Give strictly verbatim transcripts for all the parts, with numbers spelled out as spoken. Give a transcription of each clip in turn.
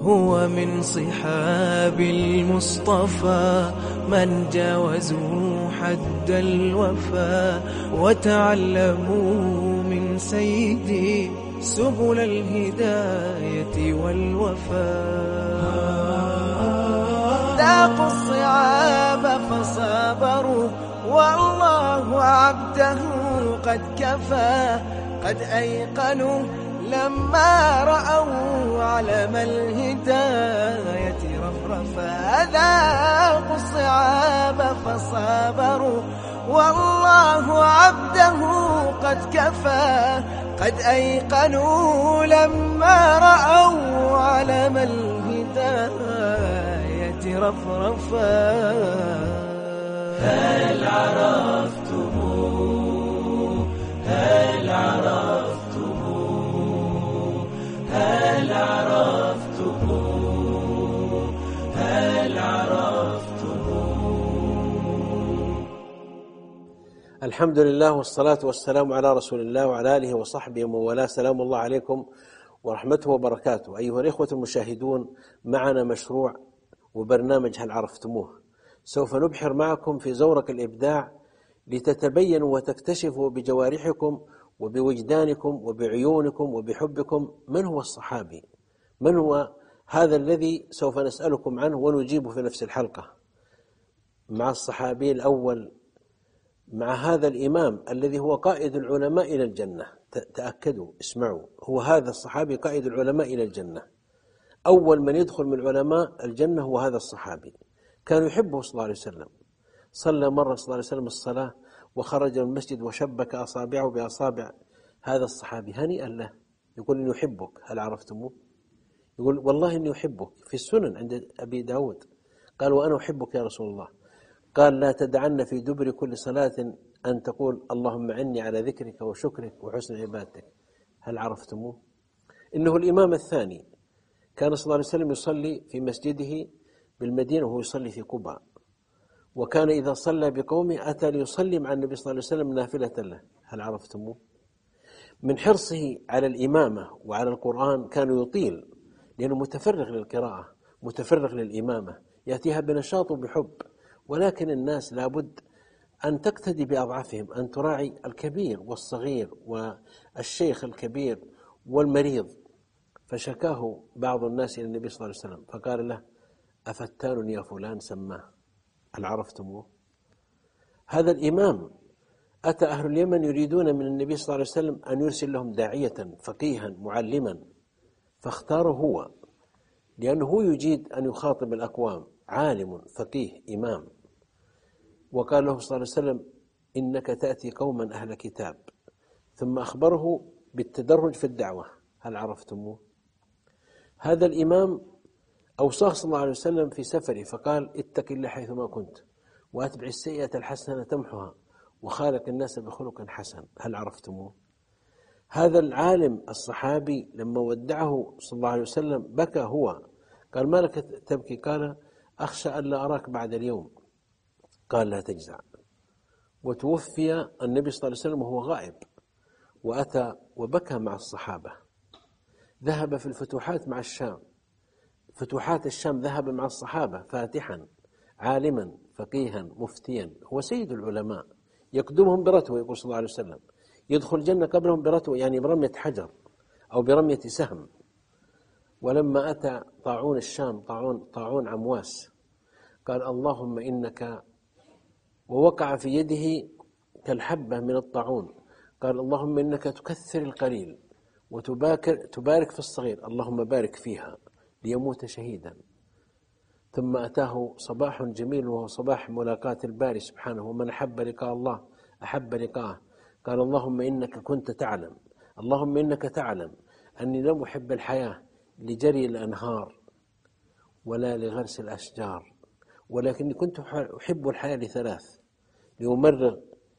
هو من صحاب المصطفى من جاوزوا حد الوفا وتعلموا من سيدي سبل الهداية والوفاء. ذاقوا الصعاب فصبروا والله عبده قد كفى. قد أيقنوا لما رأوا علم الهداية رفرفا. ذاقوا الصعاب فصبروا والله عبده قد كفى. قد أيقنوا لما رأوا علم الهداية رفرفا. هل عرفتم هل عرفتم هل عرفتم هل عرفتم. الحمد لله والصلاة والسلام على رسول الله وعلى آله وصحبه ومن والاه. سلام الله عليكم ورحمته وبركاته. أيها الإخوة المشاهدون، معنا مشروع وبرنامج هل عرفتموه. سوف نبحر معكم في زورق الإبداع لتتبينوا وتكتشفوا بجوارحكم وبوجدانكم وبعيونكم وبحبكم من هو الصحابي، من هو هذا الذي سوف نسألكم عنه ونجيبه في نفس الحلقة. مع الصحابي الأول، مع هذا الإمام الذي هو قائد العلماء إلى الجنة. تأكدوا، اسمعوا، هو هذا الصحابي قائد العلماء إلى الجنة. أول من يدخل من علماء الجنة هو هذا الصحابي. كان يحبه صلى الله عليه وسلم. صلى مرة صلى الله عليه وسلم الصلاة وخرج من المسجد وشبك أصابعه بأصابع هذا الصحابي هنيئا له. يقول إني أحبك، هل عرفتموه؟ يقول والله إني أحبك. في السنن عند أبي داود قال وأنا أحبك يا رسول الله. قال لا تدعن في دبر كل صلاة أن تقول اللهم عني على ذكرك وشكرك وحسن عبادتك. هل عرفتموه؟ إنه الإمام الثاني. كان صلى الله عليه وسلم يصلي في مسجده بالمدينة وهو يصلي في قباء، وكان إذا صلى بقومه أتى ليصلي مع النبي صلى الله عليه وسلم نافلة له. هل عرفتموه؟ من حرصه على الإمامة وعلى القرآن كان يطيل، لأنه متفرغ للقراءة، متفرغ للإمامة، يأتيها بنشاط وبحب. ولكن الناس لابد أن تقتدي بأضعافهم، أن تراعي الكبير والصغير والشيخ الكبير والمريض. فشكاه بعض الناس إلى النبي صلى الله عليه وسلم فقال له أفتان يا فلان سماه. هل عرفتموه؟ هذا الإمام أتى أهل اليمن يريدون من النبي صلى الله عليه وسلم أن يرسل لهم داعية فقيها معلما، فاختاره هو، لأنه هو يجيد أن يخاطب الأقوام، عالم فقيه إمام. وقال له صلى الله عليه وسلم إنك تأتي قوما أهل كتاب، ثم أخبره بالتدرج في الدعوة. هل عرفتموه؟ هذا الإمام أوصاه صلى الله عليه وسلم في سفره فقال اتق الله حيثما كنت وأتبع السيئة الحسنة تمحها وخالق الناس بخلق حسن. هل عرفتموه؟ هذا العالم الصحابي لما ودعه صلى الله عليه وسلم بكى هو. قال ما لك تبكي؟ قال أخشى أن لا أراك بعد اليوم. قال لا تجزع. وتوفي النبي صلى الله عليه وسلم وهو غائب، وأتى وبكى مع الصحابة. ذهب في الفتوحات مع الشام، فتوحات الشام ذهب مع الصحابة فاتحا عالما فقيها مفتيا، هو سيد العلماء، يقدمهم برتوة. يقول صلى الله عليه وسلم يدخل الجنة قبلهم برتوة، يعني برمية حجر أو برمية سهم. ولما أتى طاعون الشام، طاعون, طاعون عمواس، قال اللهم إنك، ووقع في يده كالحبة من الطاعون، قال اللهم إنك تكثر القليل وتبارك في الصغير، اللهم بارك فيها ليموت شهيدا. ثم أتاه صباح جميل وهو صباح ملاقاة الباري سبحانه، ومن أحب لقاء الله أحب لقاءه. قال اللهم إنك كنت تعلم، اللهم إنك تعلم أني لم أحب الحياة لجري الأنهار ولا لغرس الأشجار، ولكني كنت أحب الحياة لثلاث: لأمرغ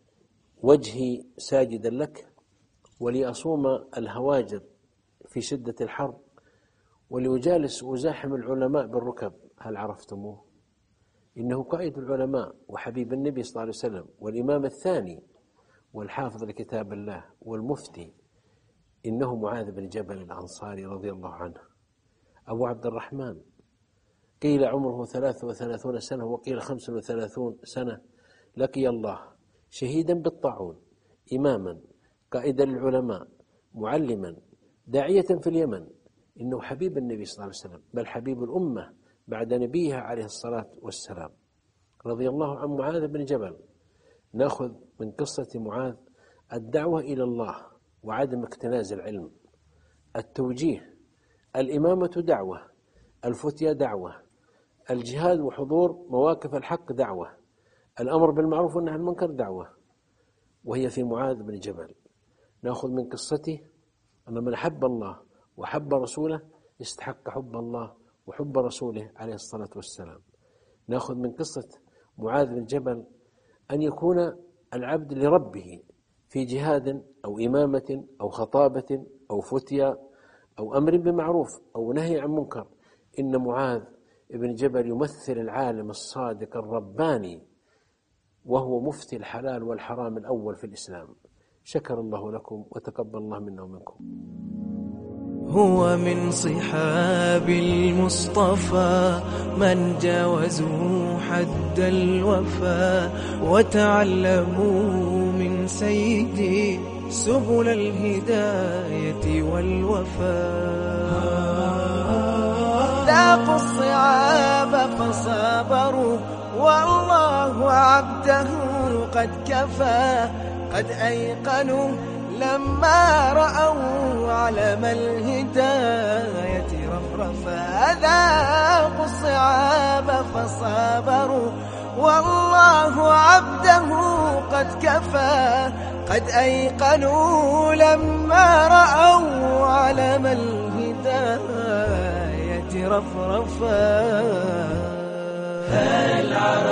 وجهي ساجدا لك، ولأصوم الهواجر في شدة الحر، ولأجالس وأزاحم العلماء بالركب. هل عرفتموه؟ إنه قائد العلماء وحبيب النبي صلى الله عليه وسلم، والإمام الثاني والحافظ لكتاب الله والمفتي. إنه معاذ بن جبل الأنصاري رضي الله عنه. أبو عبد الرحمن، قيل عمره ثلاث وثلاثون سنة وقيل خمس وثلاثون سنة، لقي الله شهيدا بالطاعون، إماما قائدا للعلماء، معلما، داعية في اليمن. إنه حبيب النبي صلى الله عليه وسلم، بل حبيب الأمة بعد نبيها عليه الصلاة والسلام. رضي الله عن معاذ بن جبل. نأخذ من قصة معاذ الدعوة إلى الله وعدم اكتناز العلم، التوجيه، الإمامة دعوة، الفتية دعوة، الجهاد وحضور مواقف الحق دعوة، الأمر بالمعروف والنهي عن المنكر دعوة، وهي في معاذ بن جبل. نأخذ من قصته أن من أحب الله وحب رسوله استحق حب الله وحب رسوله عليه الصلاة والسلام. نأخذ من قصة معاذ بن جبل أن يكون العبد لربه في جهاد أو إمامة أو خطابة أو فتية أو أمر بمعروف أو نهي عن منكر. إن معاذ بن جبل يمثل العالم الصادق الرباني، وهو مفتي الحلال والحرام الأول في الإسلام. شكر الله لكم وتقبل الله منا ومنكم. هو من صحاب المصطفى من جاوزوا حد الوفا، وتعلموا من سيدي سبل الهداية والوفاء. ذاقوا الصعاب فصابروا، والله عبده قد كفى. قد أيقنوا لما رأوا علم الهداية رفرفا. ذاقوا الصعاب فصابروا، والله عبده قد كفى. قد أيقنوا لما رأوا علم الهداية رفرفا.